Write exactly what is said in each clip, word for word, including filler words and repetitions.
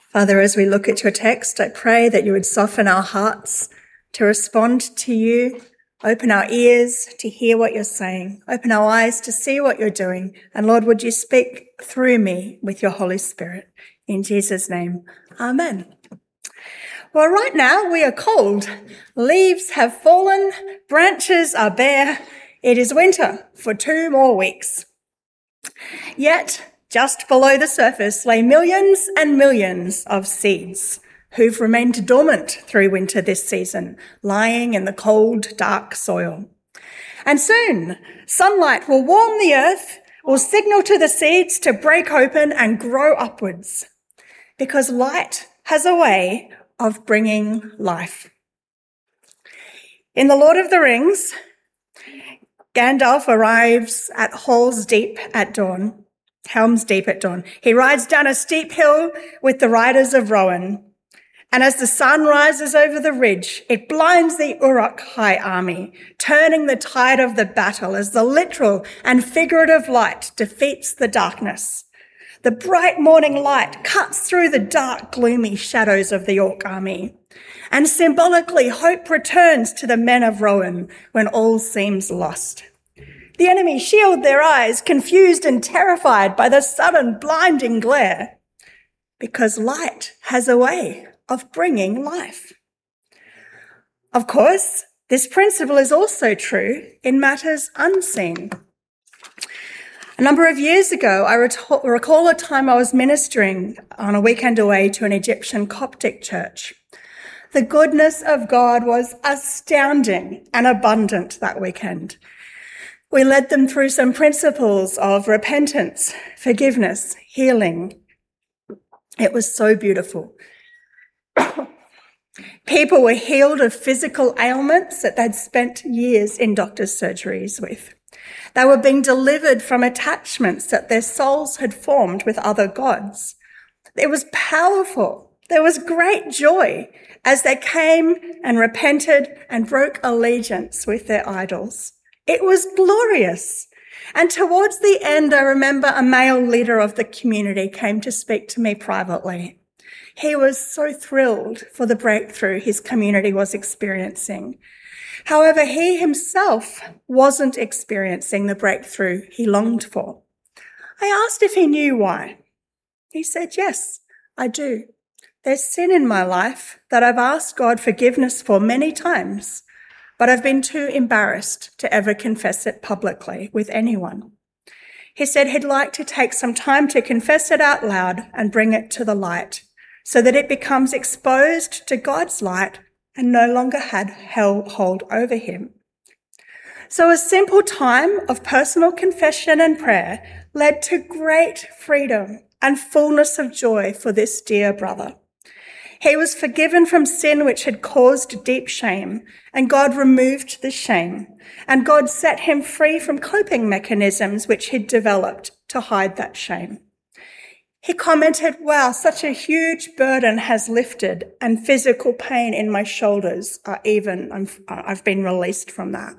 Father, as we look at your text, I pray that you would soften our hearts to respond to you, open our ears to hear what you're saying, open our eyes to see what you're doing. And Lord, would you speak through me with your Holy Spirit? In Jesus' name, amen. Well, right now we are cold. Leaves have fallen, branches are bare. It is winter for two more weeks. Yet, just below the surface lay millions and millions of seeds who've remained dormant through winter this season, lying in the cold, dark soil. And soon, sunlight will warm the earth, will signal to the seeds to break open and grow upwards, because light has a way of bringing life. In The Lord of the Rings, Gandalf arrives at Helm's Deep at dawn. Helm's Deep at dawn. He rides down a steep hill with the riders of Rohan. And as the sun rises over the ridge, it blinds the Uruk-hai army, turning the tide of the battle as the literal and figurative light defeats the darkness. The bright morning light cuts through the dark, gloomy shadows of the Orc army. And symbolically, hope returns to the men of Rohan when all seems lost. The enemy shield their eyes, confused and terrified by the sudden blinding glare, because light has a way of bringing life. Of course, this principle is also true in matters unseen. A number of years ago, I recall a time I was ministering on a weekend away to an Egyptian Coptic church. The goodness of God was astounding and abundant that weekend. We led them through some principles of repentance, forgiveness, healing. It was so beautiful. People were healed of physical ailments that they'd spent years in doctor's surgeries with. They were being delivered from attachments that their souls had formed with other gods. It was powerful. There was great joy as they came and repented and broke allegiance with their idols. It was glorious. And towards the end, I remember a male leader of the community came to speak to me privately. He was so thrilled for the breakthrough his community was experiencing. However, he himself wasn't experiencing the breakthrough he longed for. I asked if he knew why. He said, yes, I do. There's sin in my life that I've asked God forgiveness for many times, but I've been too embarrassed to ever confess it publicly with anyone. He said he'd like to take some time to confess it out loud and bring it to the light so that it becomes exposed to God's light and no longer had hell hold over him. So a simple time of personal confession and prayer led to great freedom and fullness of joy for this dear brother. He was forgiven from sin which had caused deep shame, and God removed the shame, and God set him free from coping mechanisms which he'd developed to hide that shame. He commented, wow, such a huge burden has lifted, and physical pain in my shoulders are even, I'm, I've been released from that.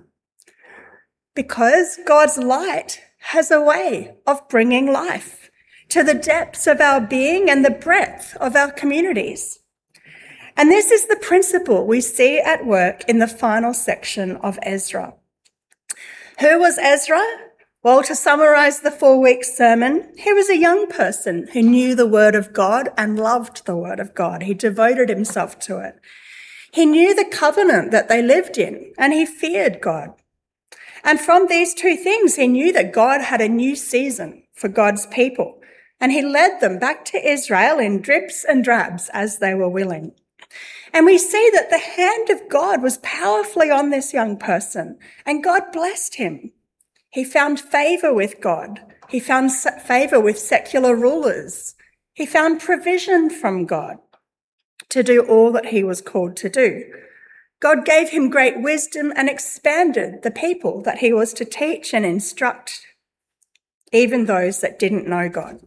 Because God's light has a way of bringing life to the depths of our being and the breadth of our communities. And this is the principle we see at work in the final section of Ezra. Who was Ezra? Well, to summarize the four-week sermon, he was a young person who knew the word of God and loved the word of God. He devoted himself to it. He knew the covenant that they lived in, and he feared God. And from these two things, he knew that God had a new season for God's people, and he led them back to Israel in drips and drabs as they were willing. And we see that the hand of God was powerfully on this young person, and God blessed him. He found favor with God. He found favor with secular rulers. He found provision from God to do all that he was called to do. God gave him great wisdom and expanded the people that he was to teach and instruct, even those that didn't know God.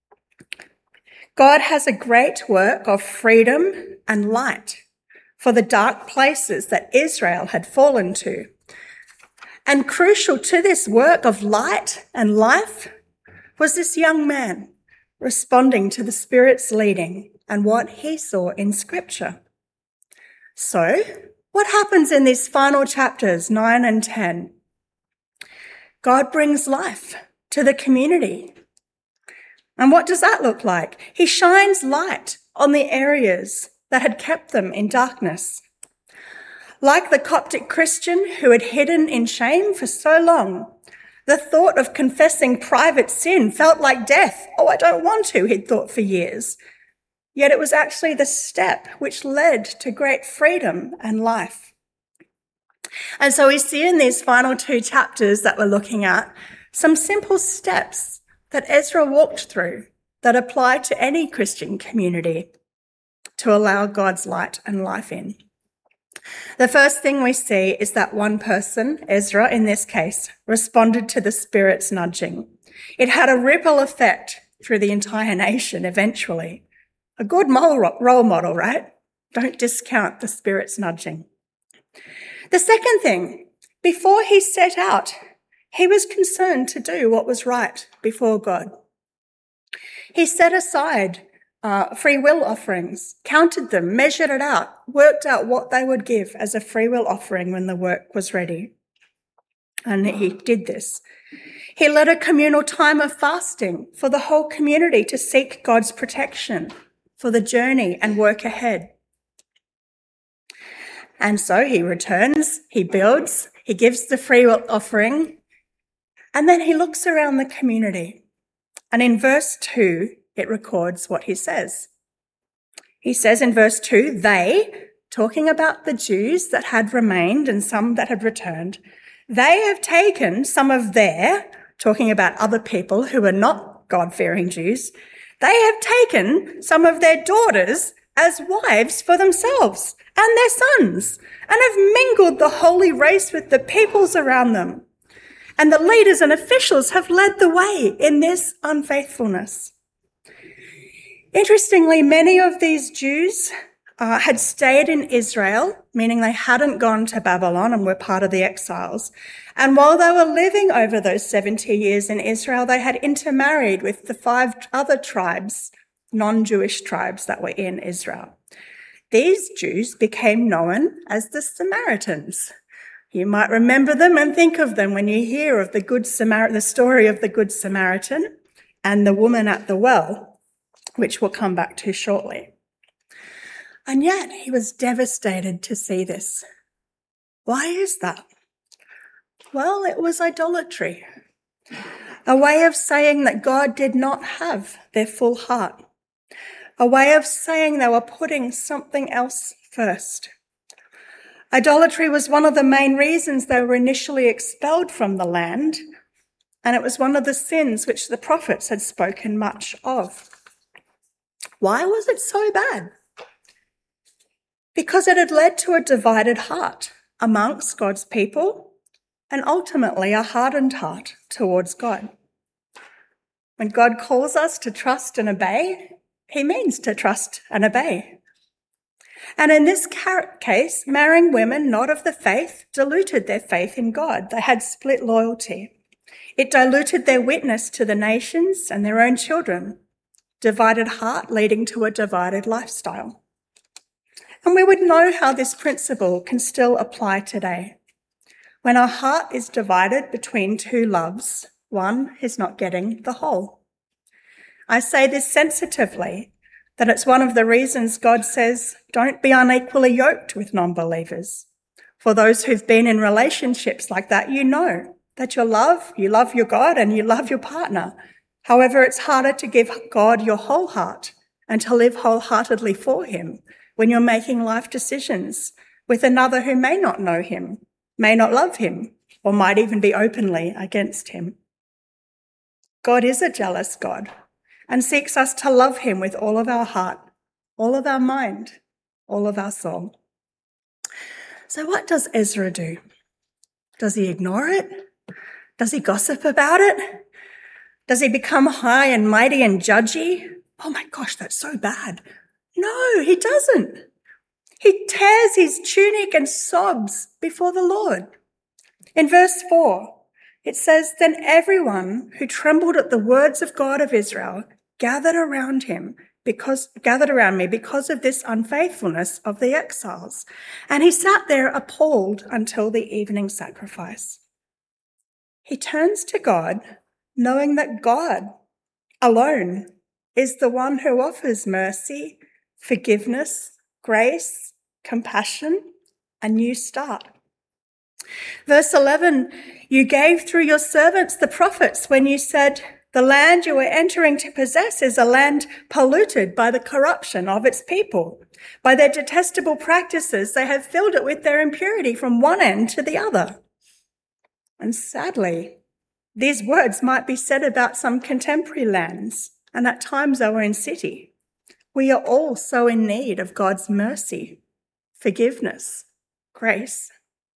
God has a great work of freedom and light for the dark places that Israel had fallen to. And crucial to this work of light and life was this young man responding to the Spirit's leading and what he saw in Scripture. So, what happens in these final chapters, nine and ten? God brings life to the community. And what does that look like? He shines light on the areas that had kept them in darkness. Like the Coptic Christian who had hidden in shame for so long, the thought of confessing private sin felt like death. Oh, I don't want to, he'd thought for years. Yet it was actually the step which led to great freedom and life. And so we see in these final two chapters that we're looking at some simple steps that Ezra walked through that apply to any Christian community to allow God's light and life in. The first thing we see is that one person, Ezra in this case, responded to the Spirit's nudging. It had a ripple effect through the entire nation eventually. A good role model, right? Don't discount the Spirit's nudging. The second thing, before he set out, he was concerned to do what was right before God. He set aside uh, free will offerings, counted them, measured it out, worked out what they would give as a free will offering when the work was ready. And he did this. He led a communal time of fasting for the whole community to seek God's protection for the journey and work ahead. And so he returns, he builds, he gives the free will offering, and then he looks around the community. And in verse two, it records what he says. He says in verse two, they, talking about the Jews that had remained and some that had returned, they have taken some of their, talking about other people who are not God-fearing Jews, they have taken some of their daughters as wives for themselves and their sons, and have mingled the holy race with the peoples around them. And the leaders and officials have led the way in this unfaithfulness. Interestingly, many of these Jews uh, had stayed in Israel, meaning they hadn't gone to Babylon and were part of the exiles. And while they were living over those seventy years in Israel, they had intermarried with the five other tribes, non-Jewish tribes that were in Israel. These Jews became known as the Samaritans. You might remember them and think of them when you hear of the Good Samar- the story of the Good Samaritan and the woman at the well, which we'll come back to shortly. And yet he was devastated to see this. Why is that? Well, it was idolatry, a way of saying that God did not have their full heart, a way of saying they were putting something else first. Idolatry was one of the main reasons they were initially expelled from the land, and it was one of the sins which the prophets had spoken much of. Why was it so bad? Because it had led to a divided heart amongst God's people and ultimately a hardened heart towards God. When God calls us to trust and obey, he means to trust and obey. And in this case, marrying women not of the faith diluted their faith in God. They had split loyalty. It diluted their witness to the nations and their own children. Divided heart leading to a divided lifestyle. And we would know how this principle can still apply today. When our heart is divided between two loves, one is not getting the whole. I say this sensitively, that it's one of the reasons God says, don't be unequally yoked with non-believers. For those who've been in relationships like that, you know that you love, you love your God and you love your partner. However, it's harder to give God your whole heart and to live wholeheartedly for him when you're making life decisions with another who may not know him, may not love him, or might even be openly against him. God is a jealous God and seeks us to love him with all of our heart, all of our mind, all of our soul. So what does Ezra do? Does he ignore it? Does he gossip about it? Does he become high and mighty and judgy? Oh my gosh, that's so bad. No, he doesn't. He tears his tunic and sobs before the Lord. In verse four, it says, then everyone who trembled at the words of God of Israel gathered around him because gathered around me because of this unfaithfulness of the exiles. And he sat there appalled until the evening sacrifice. He turns to God, knowing that God alone is the one who offers mercy, forgiveness, grace, compassion, a new start. Verse eleven, you gave through your servants the prophets when you said, the land you are entering to possess is a land polluted by the corruption of its people. By their detestable practices, they have filled it with their impurity from one end to the other. And sadly, these words might be said about some contemporary lands and at times our own city. We are all so in need of God's mercy, forgiveness, grace.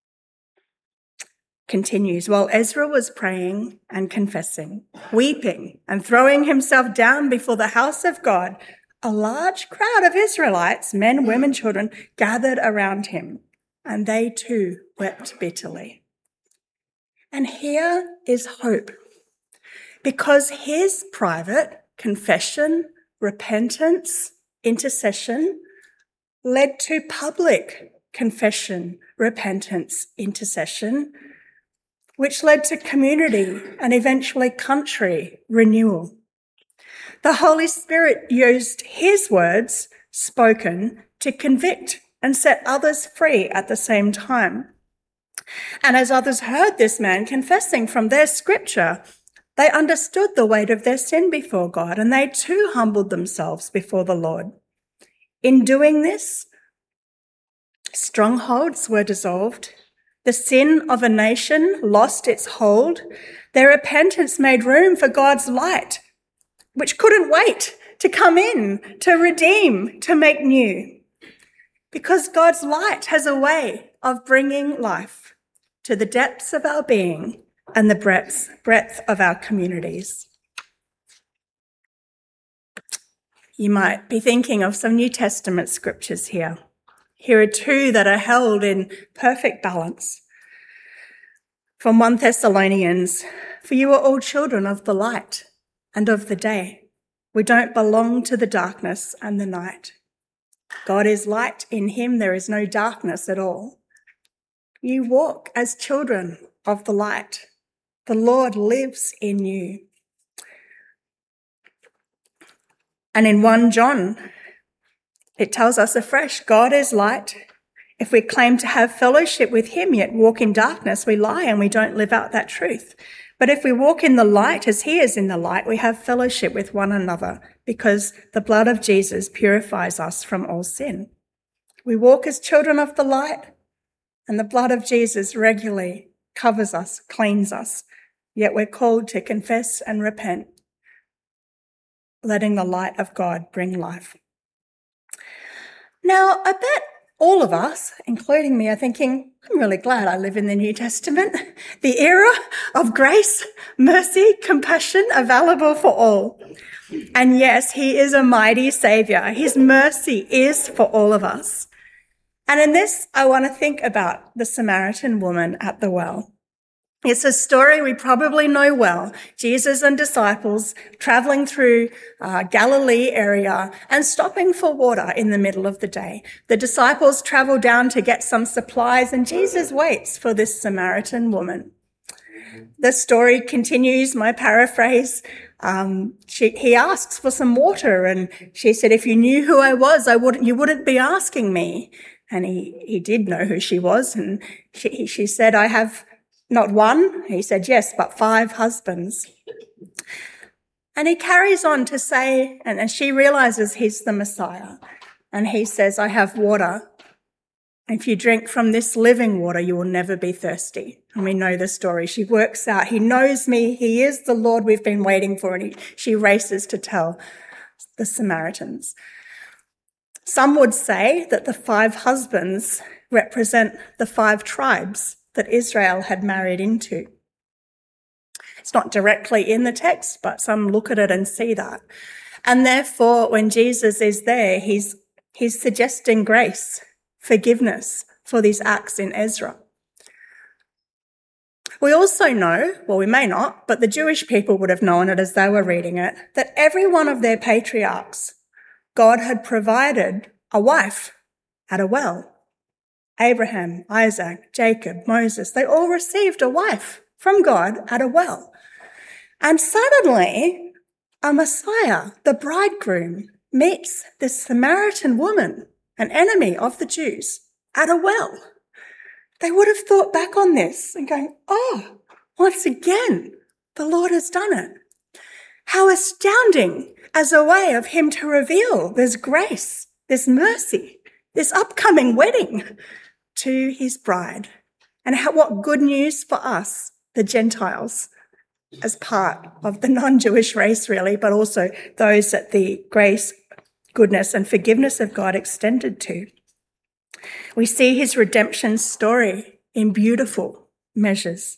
Continues, while Ezra was praying and confessing, weeping and throwing himself down before the house of God, a large crowd of Israelites, men, women, children, gathered around him, and they too wept bitterly. And here is hope, because his private confession, repentance, intercession led to public confession, repentance, intercession, which led to community and eventually country renewal. The Holy Spirit used his words spoken to convict and set others free at the same time. And as others heard this man confessing from their scripture, they understood the weight of their sin before God, and they too humbled themselves before the Lord. In doing this, strongholds were dissolved. The sin of a nation lost its hold. Their repentance made room for God's light, which couldn't wait to come in, to redeem, to make new. Because God's light has a way of bringing life to the depths of our being and the breadth, breadth of our communities. You might be thinking of some New Testament scriptures here. Here are two that are held in perfect balance. From First Thessalonians, for you are all children of the light and of the day. We don't belong to the darkness and the night. God is light. In him there is no darkness at all. You walk as children of the light. The Lord lives in you. And in First John, it tells us afresh, God is light. If we claim to have fellowship with him, yet walk in darkness, we lie and we don't live out that truth. But if we walk in the light as he is in the light, we have fellowship with one another, because the blood of Jesus purifies us from all sin. We walk as children of the light, and the blood of Jesus regularly covers us, cleans us. Yet we're called to confess and repent, letting the light of God bring life. Now, I bet all of us, including me, are thinking, I'm really glad I live in the New Testament, the era of grace, mercy, compassion available for all. And yes, he is a mighty saviour. His mercy is for all of us. And in this, I want to think about the Samaritan woman at the well. It's a story we probably know well. Jesus and disciples traveling through uh, Galilee area and stopping for water in the middle of the day. The disciples travel down to get some supplies, and Jesus waits for this Samaritan woman. The story continues, my paraphrase. Um, she, he asks for some water, and she said, if you knew who I was, I wouldn't, you wouldn't be asking me. And he, he did know who she was, and she, she said, I have not one, he said, yes, but five husbands. And he carries on to say, and, and she realizes he's the Messiah. And he says, I have water. If you drink from this living water, you will never be thirsty. And we know the story. She works out, he knows me. He is the Lord we've been waiting for. And he, she races to tell the Samaritans. Some would say that the five husbands represent the five tribes that Israel had married into. It's not directly in the text, but some look at it and see that. And therefore, when Jesus is there, he's, he's suggesting grace, forgiveness for these acts in Ezra. We also know, well, we may not, but the Jewish people would have known it as they were reading it, that every one of their patriarchs God had provided a wife at a well. Abraham, Isaac, Jacob, Moses, they all received a wife from God at a well. And suddenly, a Messiah, the bridegroom, meets this Samaritan woman, an enemy of the Jews, at a well. They would have thought back on this and going, oh, once again, the Lord has done it. How astounding as a way of him to reveal this grace, this mercy, this upcoming wedding to his bride. And how, what good news for us, the Gentiles, as part of the non-Jewish race really, but also those that the grace, goodness and forgiveness of God extended to. We see his redemption story in beautiful measures.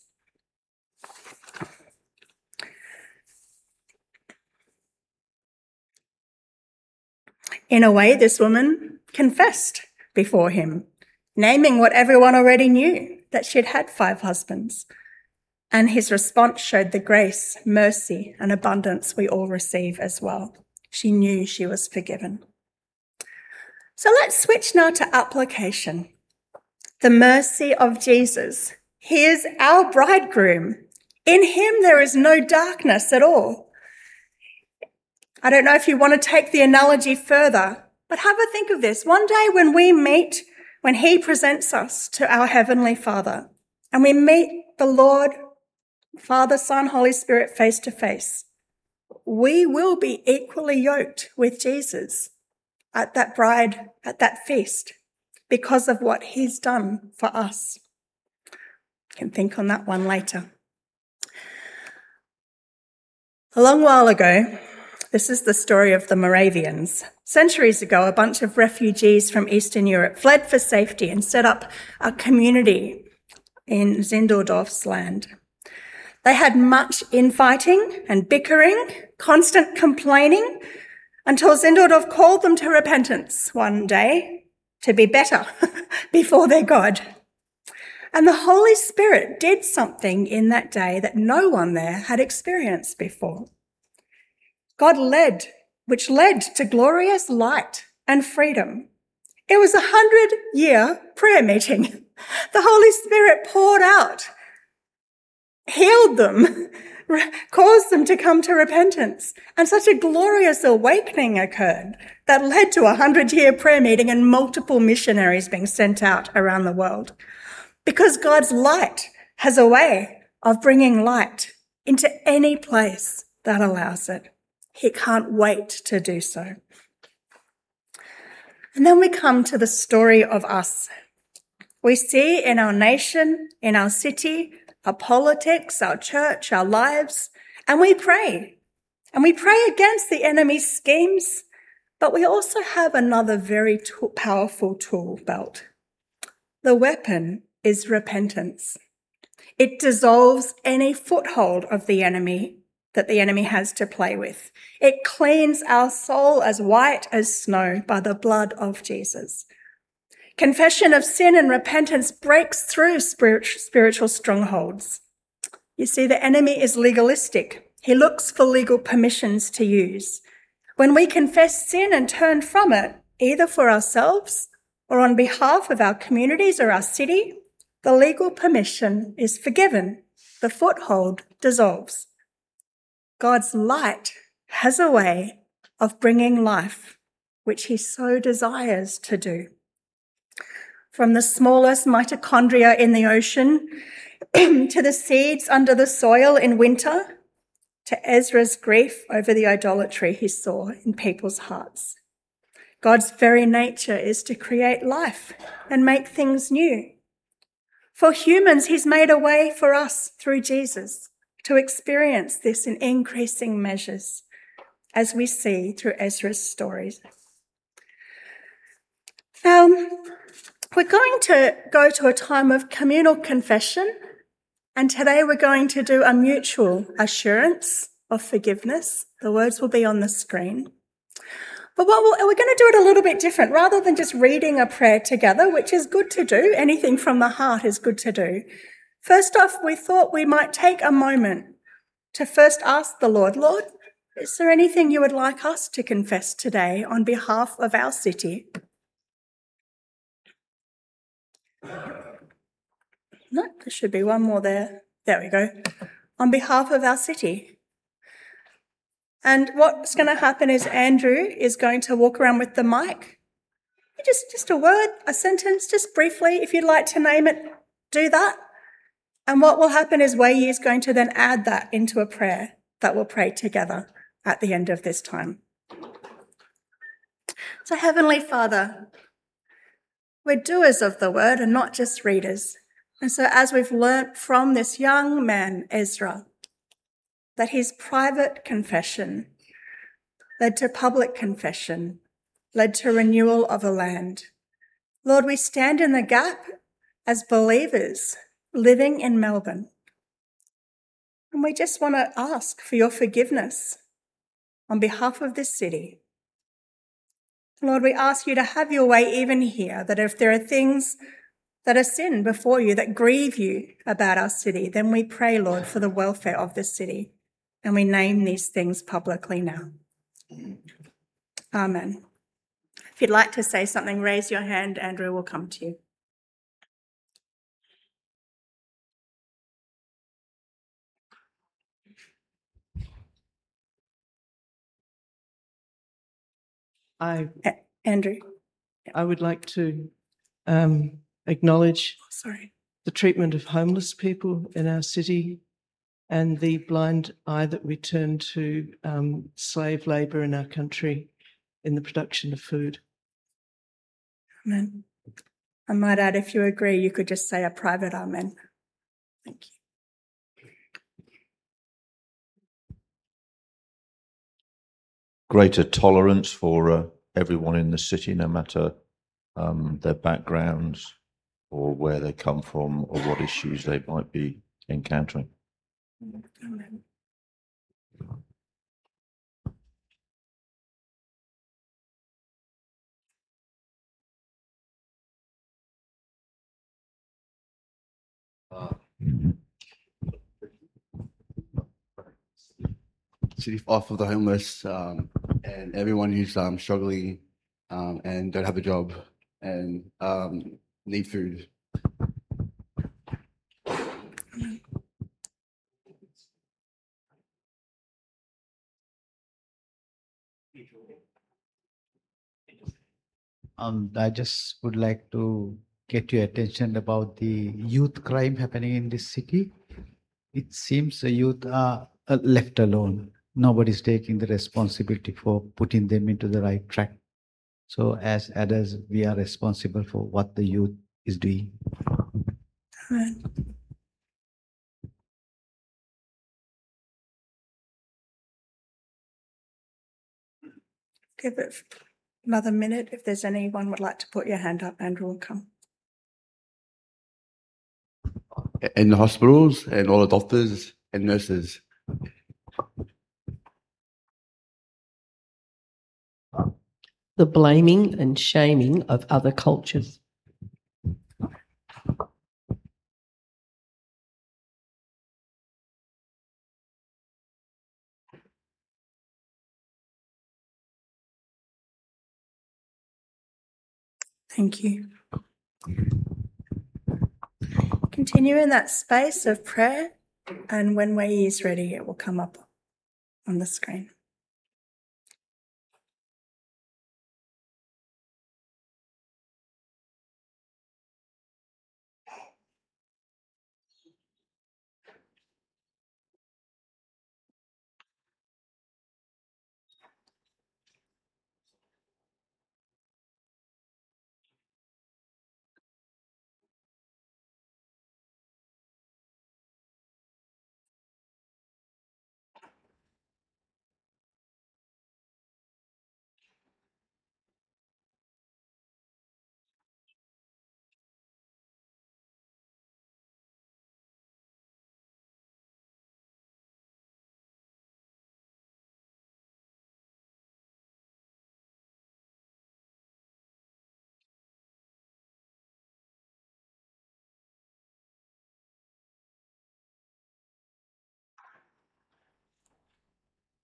In a way, this woman confessed before him, naming what everyone already knew, that she'd had five husbands. And his response showed the grace, mercy, and abundance we all receive as well. She knew she was forgiven. So let's switch now to application. The mercy of Jesus. He is our bridegroom. In him there is no darkness at all. I don't know if you want to take the analogy further, but have a think of this. One day when we meet, when he presents us to our Heavenly Father, and we meet the Lord, Father, Son, Holy Spirit face to face, we will be equally yoked with Jesus at that bride, at that feast, because of what he's done for us. You can think on that one later. A long while ago, this is the story of the Moravians. Centuries ago, a bunch of refugees from Eastern Europe fled for safety and set up a community in Zinzendorf's land. They had much infighting and bickering, constant complaining, until Zinzendorf called them to repentance one day to be better before their God. And the Holy Spirit did something in that day that no one there had experienced before. God led, which led to glorious light and freedom. It was a hundred-year prayer meeting. The Holy Spirit poured out, healed them, caused them to come to repentance. And such a glorious awakening occurred that led to a hundred-year prayer meeting and multiple missionaries being sent out around the world. Because God's light has a way of bringing light into any place that allows it. He can't wait to do so. And then we come to the story of us. We see in our nation, in our city, our politics, our church, our lives, and we pray. And we pray against the enemy's schemes, but we also have another very tool, powerful tool belt. The weapon is repentance. It dissolves any foothold of the enemy that the enemy has to play with. It cleans our soul as white as snow by the blood of Jesus. Confession of sin and repentance breaks through spiritual strongholds. You see, the enemy is legalistic. He looks for legal permissions to use. When we confess sin and turn from it, either for ourselves or on behalf of our communities or our city, the legal permission is forgiven. The foothold dissolves. God's light has a way of bringing life, which he so desires to do. From the smallest mitochondria in the ocean to the seeds under the soil in winter, to Ezra's grief over the idolatry he saw in people's hearts. God's very nature is to create life and make things new. For humans, he's made a way for us through Jesus to experience this in increasing measures, as we see through Ezra's stories. Now, we're going to go to a time of communal confession, and today we're going to do a mutual assurance of forgiveness. The words will be on the screen. But what we'll, we're going to do it a little bit different. Rather than just reading a prayer together, which is good to do, anything from the heart is good to do. First off, we thought we might take a moment to first ask the Lord, Lord, Is there anything you would like us to confess today on behalf of our city? No, there should be one more there. There we go. On behalf of our city. And what's going to happen is Andrew is going to walk around with the mic. Just, just a word, a sentence, just briefly. If you'd like to name it, do that. And what will happen is Wei is going to then add that into a prayer that we'll pray together at the end of this time. So, Heavenly Father, we're doers of the word and not just readers. And so as we've learnt from this young man, Ezra, that his private confession led to public confession, led to renewal of a land. Lord, we stand in the gap as believers living in Melbourne. And we just want to ask for your forgiveness on behalf of this city. Lord, we ask you to have your way even here, that if there are things that are sin before you that grieve you about our city, then we pray, Lord, for the welfare of this city. And we name these things publicly now. Amen. If you'd like to say something, raise your hand. Andrew will come to you. I, A- Andrew. I would like to um, acknowledge Oh, sorry. the treatment of homeless people in our city and the blind eye that we turn to um, slave labour in our country in the production of food. Amen. I might add, if you agree, you could just say a private amen. Thank you. Greater tolerance for uh, everyone in the city, no matter um, their backgrounds or where they come from or what issues they might be encountering. Amen. City off of the homeless um, and everyone who's um, struggling um, and don't have a job and um, need food. Um, I just would like to get your attention about the youth crime happening in this city. It seems the youth are uh, left alone. Nobody's taking the responsibility for putting them into the right track. So as adults, we are responsible for what the youth is doing. Amen. Give it another minute. If there's anyone would like to put your hand up, Andrew will come. In the hospitals and all the doctors and nurses. The blaming and shaming of other cultures. Thank you. Continue in that space of prayer, and when Wei is ready, it will come up on the screen.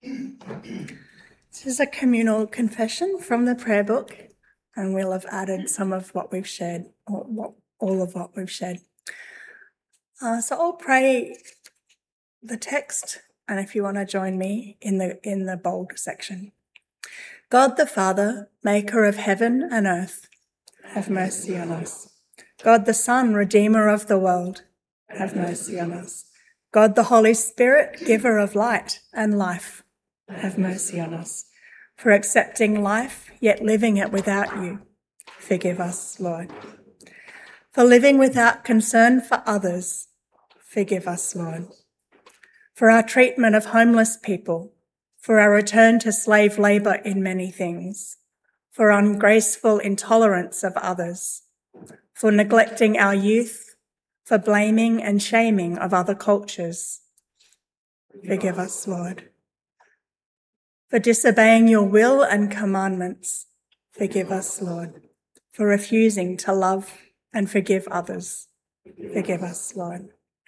This is a communal confession from the prayer book, and we'll have added some of what we've shared, or what, all of what we've shared. Uh, so I'll pray the text, and if you want to join me in the in the bold section. God the Father, maker of heaven and earth, have mercy on us. God the Son, redeemer of the world, have mercy on us. God the Holy Spirit, giver of light and life, have mercy on us. For accepting life, yet living it without you, forgive us, Lord. For living without concern for others, forgive us, Lord. For our treatment of homeless people, for our return to slave labour in many things, for ungraceful intolerance of others, for neglecting our youth, for blaming and shaming of other cultures. Forgive us, Lord. For disobeying your will and commandments, forgive us, Lord. For refusing to love and forgive others, forgive us, Lord.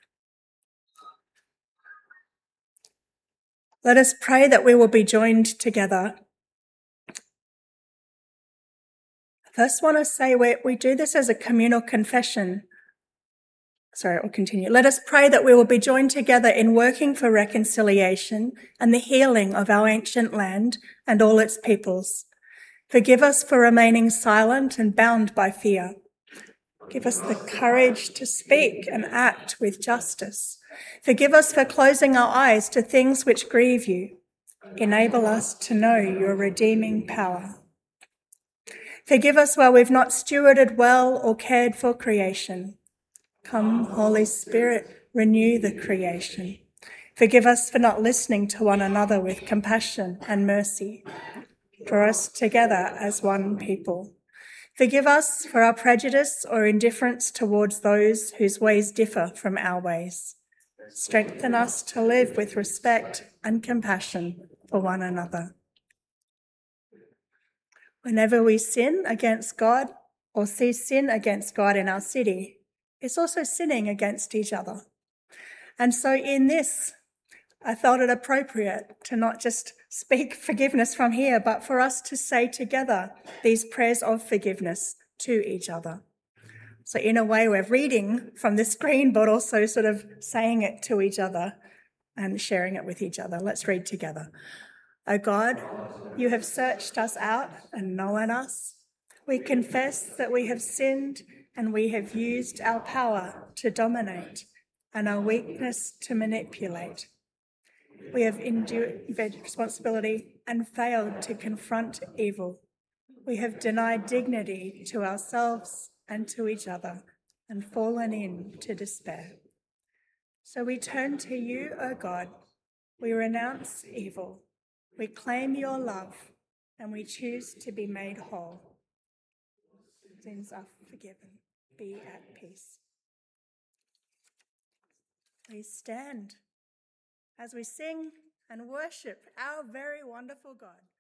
Let us pray that we will be joined together. I first want to say we, we do this as a communal confession. Sorry, we'll continue. Let us pray that we will be joined together in working for reconciliation and the healing of our ancient land and all its peoples. Forgive us for remaining silent and bound by fear. Give us the courage to speak and act with justice. Forgive us for closing our eyes to things which grieve you. Enable us to know your redeeming power. Forgive us where we've not stewarded well or cared for creation. Come, Holy Spirit, renew the creation. Forgive us for not listening to one another with compassion and mercy. Draw us together as one people. Forgive us for our prejudice or indifference towards those whose ways differ from our ways. Strengthen us to live with respect and compassion for one another. Whenever we sin against God or see sin against God in our city, it's also sinning against each other. And so in this, I felt it appropriate to not just speak forgiveness from here, but for us to say together these prayers of forgiveness to each other. So in a way, we're reading from the screen, but also sort of saying it to each other and sharing it with each other. Let's read together. O God, you have searched us out and known us. We confess that we have sinned and we have used our power to dominate and our weakness to manipulate. We have endured responsibility and failed to confront evil. We have denied dignity to ourselves and to each other and fallen into despair. So we turn to you, O God. We renounce evil. We claim your love and we choose to be made whole. Sins are forgiven. Be at peace. Please stand as we sing and worship our very wonderful God.